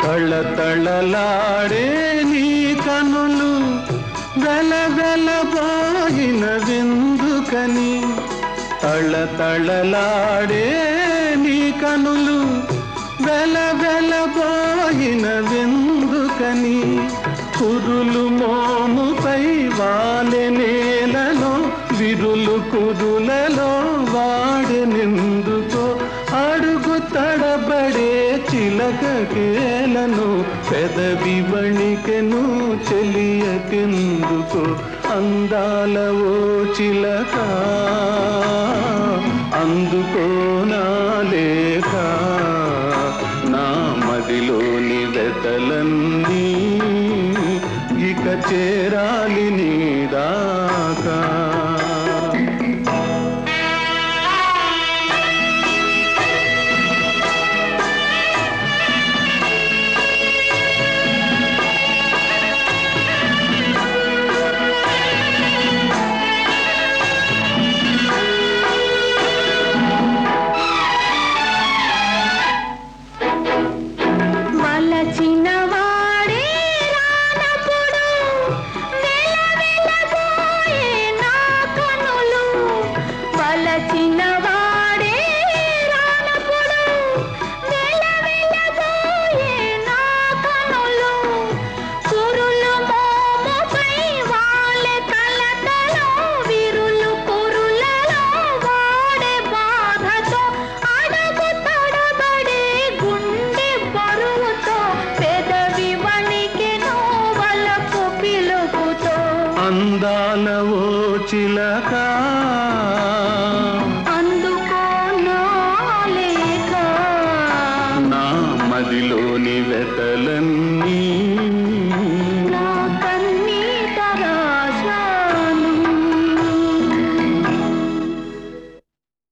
తళతళలాడే నీ కనులు వెలవెలబోయిన విందుకని తళతళలాడే నీ కనులు వెలవెలబోయిన విందుకని కురులు మోముపై వాలె నేలలో విరులు కురులలో వాడెనెందుకో అడుగు తడబడే చిలకకేలను పెదవి వణికెను చెలియకెందుకో అందాల ఓ చిలక అందుకో నా లేఖ నా మదిలోని వెతలన్నీ ఇక చేరాలి నీ దాకా అందాల ఓ చిలక అందుకో నా లేఖ నా మదిలో